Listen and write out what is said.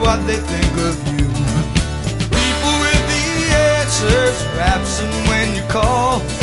what they think of you. People with the answers are absent when you call.